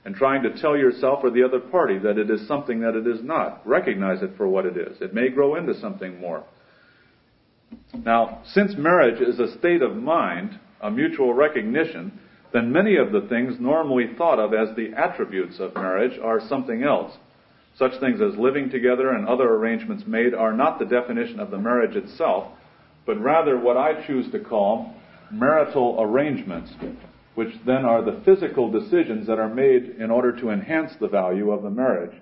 and trying to tell yourself or the other party that it is something that it is not. Recognize it for what it is. It may grow into something more. Now, since marriage is a state of mind, a mutual recognition, then many of the things normally thought of as the attributes of marriage are something else. Such things as living together and other arrangements made are not the definition of the marriage itself, but rather what I choose to call marital arrangements, which then are the physical decisions that are made in order to enhance the value of the marriage.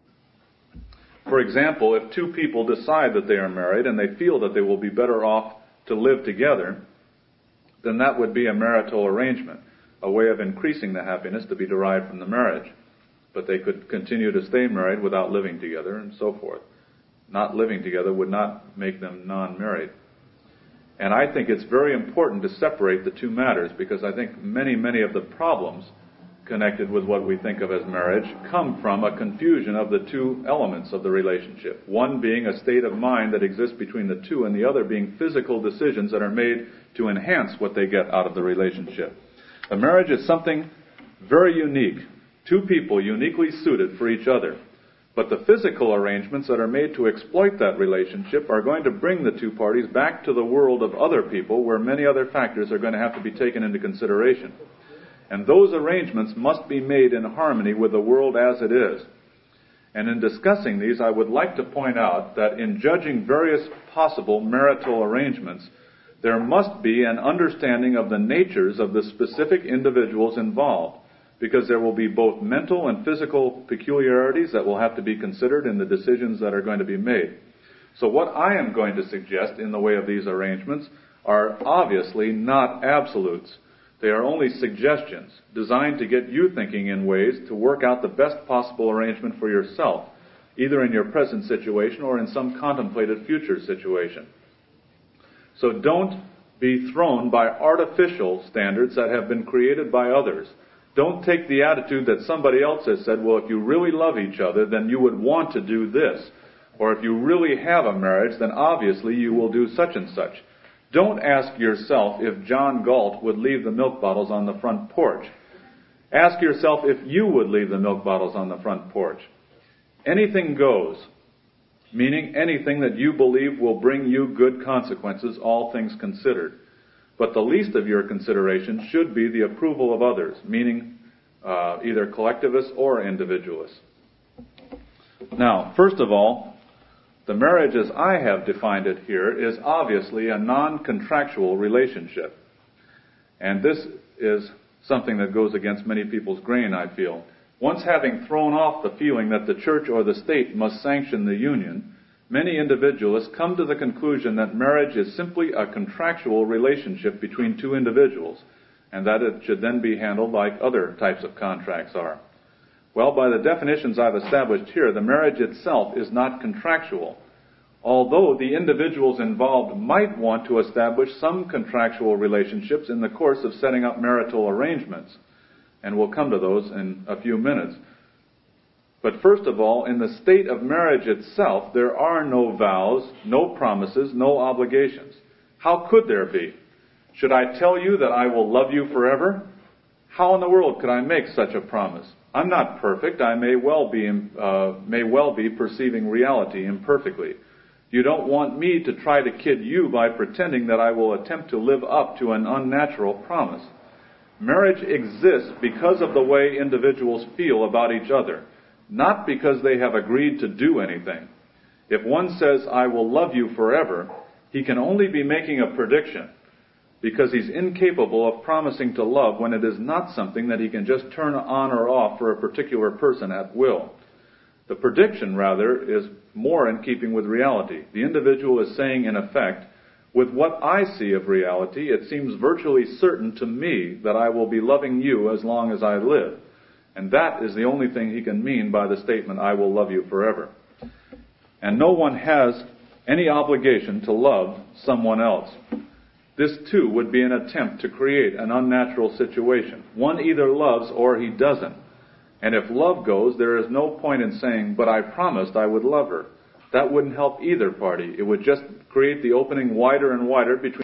For example, if two people decide that they are married and they feel that they will be better off to live together, then that would be a marital arrangement, a way of increasing the happiness to be derived from the marriage. But they could continue to stay married without living together and so forth. Not living together would not make them non-married. And I think it's very important to separate the two matters, because I think many of the problems connected with what we think of as marriage come from a confusion of the two elements of the relationship. One being a state of mind that exists between the two, and the other being physical decisions that are made to enhance what they get out of the relationship. A marriage is something very unique. Two people uniquely suited for each other. But the physical arrangements that are made to exploit that relationship are going to bring the two parties back to the world of other people, where many other factors are going to have to be taken into consideration. And those arrangements must be made in harmony with the world as it is. And in discussing these, I would like to point out that in judging various possible marital arrangements, there must be an understanding of the natures of the specific individuals involved, because there will be both mental and physical peculiarities that will have to be considered in the decisions that are going to be made. So what I am going to suggest in the way of these arrangements are obviously not absolutes. They are only suggestions designed to get you thinking in ways to work out the best possible arrangement for yourself, either in your present situation or in some contemplated future situation. So don't be thrown by artificial standards that have been created by others. Don't take the attitude that somebody else has said, well, if you really love each other, then you would want to do this. Or if you really have a marriage, then obviously you will do such and such. Don't ask yourself if John Galt would leave the milk bottles on the front porch. Ask yourself if you would leave the milk bottles on the front porch. Anything goes, meaning anything that you believe will bring you good consequences, all things considered. But the least of your consideration should be the approval of others, meaning either collectivists or individualists. Now, first of all, the marriage as I have defined it here is obviously a non-contractual relationship. And this is something that goes against many people's grain, I feel. Once having thrown off the feeling that the church or the state must sanction the union, many individualists come to the conclusion that marriage is simply a contractual relationship between two individuals, and that it should then be handled like other types of contracts are. Well, by the definitions I've established here, the marriage itself is not contractual, although the individuals involved might want to establish some contractual relationships in the course of setting up marital arrangements, and we'll come to those in a few minutes. But first of all, in the state of marriage itself, there are no vows, no promises, no obligations. How could there be? Should I tell you that I will love you forever? How in the world could I make such a promise? I'm not perfect. I may well be perceiving reality imperfectly. You don't want me to try to kid you by pretending that I will attempt to live up to an unnatural promise. Marriage exists because of the way individuals feel about each other, not because they have agreed to do anything. If one says, I will love you forever, he can only be making a prediction, because he's incapable of promising to love when it is not something that he can just turn on or off for a particular person at will. The prediction, rather, is more in keeping with reality. The individual is saying, in effect, with what I see of reality, it seems virtually certain to me that I will be loving you as long as I live. And that is the only thing he can mean by the statement, I will love you forever. And no one has any obligation to love someone else. This, too, would be an attempt to create an unnatural situation. One either loves or he doesn't. And if love goes, there is no point in saying, but I promised I would love her. That wouldn't help either party. It would just create the opening wider and wider between